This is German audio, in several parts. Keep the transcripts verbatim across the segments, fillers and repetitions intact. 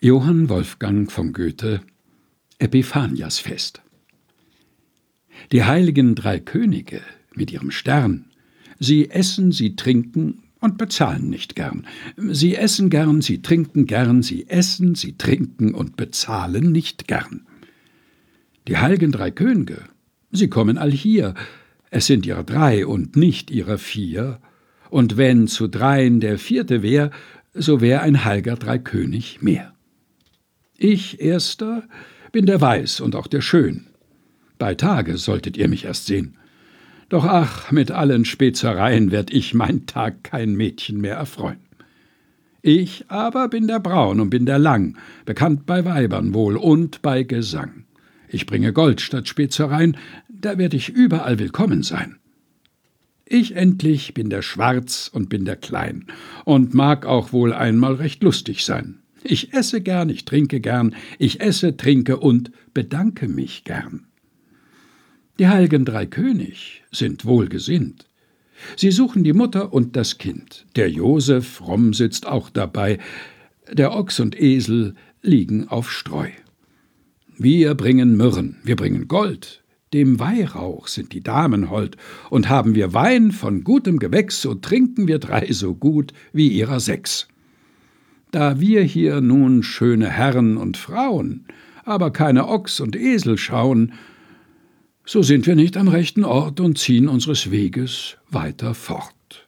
Johann Wolfgang von Goethe, Epiphaniasfest. Die heiligen drei Könige mit ihrem Stern, sie essen, sie trinken und bezahlen nicht gern. Sie essen gern, sie trinken gern, sie essen, sie trinken und bezahlen nicht gern. Die heiligen drei Könige, sie kommen allhier, es sind ihrer drei und nicht ihrer vier, und wenn zu dreien der vierte wär, so wär ein heilger Dreikönig mehr. Ich, Erster, bin der Weiß und auch der Schön. Bei Tage solltet ihr mich erst sehen. Doch ach, mit allen Spezereien werd ich mein Tag kein Mädchen mehr erfreuen. Ich aber bin der Braun und bin der Lang, bekannt bei Weibern wohl und bei Gesang. Ich bringe Gold statt Spezereien, da werd ich überall willkommen sein. Ich endlich bin der Schwarz und bin der Klein und mag auch wohl einmal recht lustig sein. Ich esse gern, ich trinke gern, ich esse, trinke und bedanke mich gern. Die heiligen drei König sind wohlgesinnt. Sie suchen die Mutter und das Kind. Der Josef fromm sitzt auch dabei, der Ochs und Esel liegen auf Streu. Wir bringen Myrrhen, wir bringen Gold, dem Weihrauch sind die Damen hold, und haben wir Wein von gutem Gewächs, so trinken wir drei so gut wie ihrer sechs. Da wir hier nun schöne Herren und Frauen, aber keine Ochs und Esel schauen, so sind wir nicht am rechten Ort und ziehen unseres Weges weiter fort.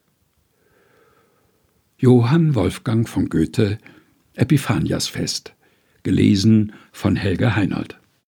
Johann Wolfgang von Goethe, Epiphaniasfest, gelesen von Helga Heinold.